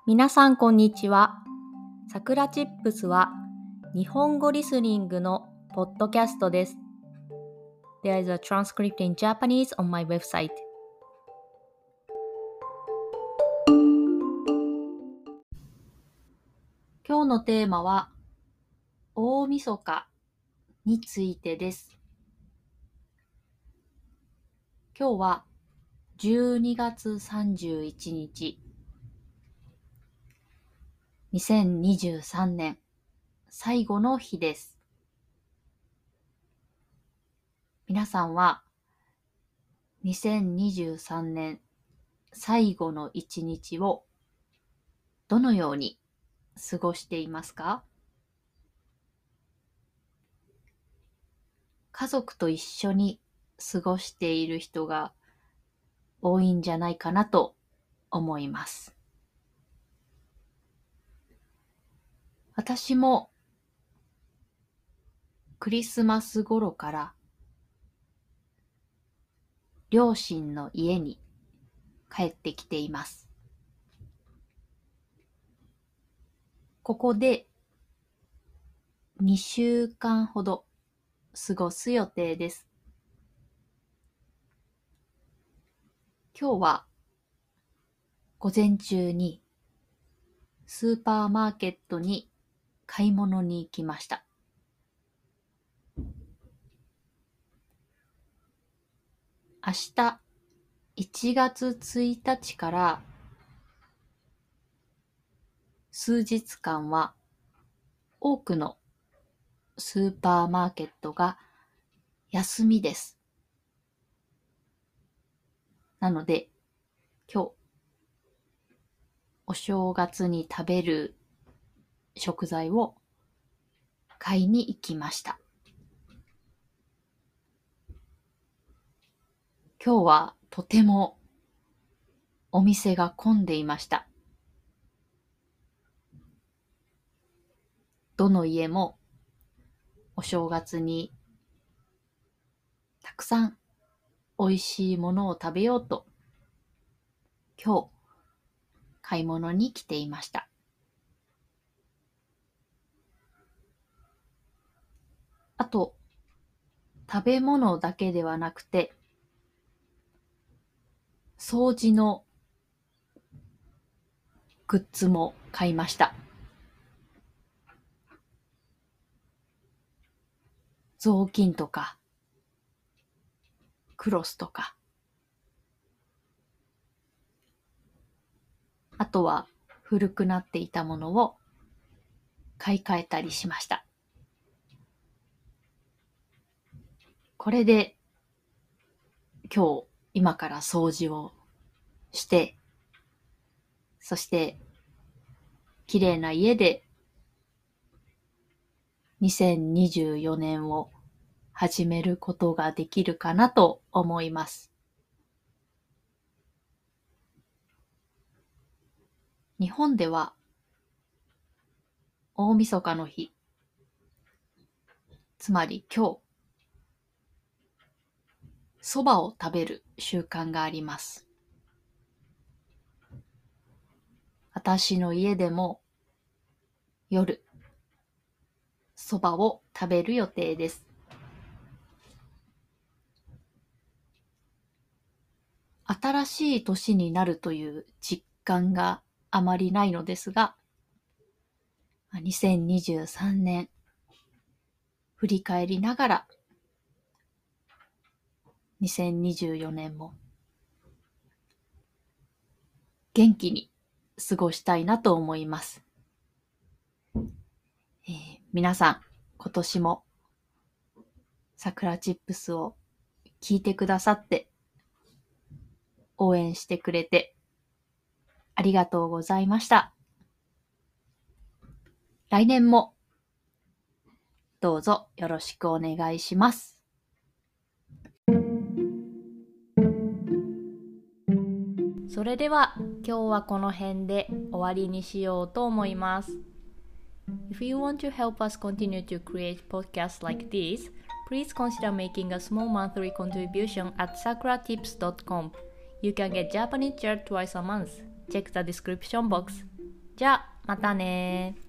皆さんこんにちは。さくらチップスは日本語リスニングのポッドキャストです。There is a transcript in Japanese on my website. 今日のテーマは大晦日についてです。今日は12月31日、2023年最後の日です。皆さんは2023年最後の一日をどのように過ごしていますか？家族と一緒に過ごしている人が多いんじゃないかなと思います。私もクリスマス頃から両親の家に帰ってきています。ここで2週間ほど過ごす予定です。今日は午前中にスーパーマーケットに買い物に行きました。明日1月1日から数日間は多くのスーパーマーケットが休みです。なので今日お正月に食べる食材を買いに行きました。今日はとてもお店が混んでいました。どの家もお正月にたくさん美味しいものを食べようと今日買い物に来ていました。あと食べ物だけではなくて掃除のグッズも買いました。雑巾とかクロスとか、あとは古くなっていたものを買い替えたりしました。これで今から掃除をして、そして綺麗な家で2024年を始めることができるかなと思います。日本では大晦日の日、つまり今日、そばを食べる習慣があります。私の家でも夜、そばを食べる予定です。新しい年になるという実感があまりないのですが、2023年振り返りながら2024年も元気に過ごしたいなと思います。皆さん今年もさくらチップスを聞いてくださって応援してくれてありがとうございました。来年もどうぞよろしくお願いします。それでは今日はこの辺で終わりにしようと思います。If you want to help us continue to create podcasts like this, please consider making a small monthly contribution at sakuratips.com. You can get Japanese chair twice a month. Check the description box. じゃあまたね。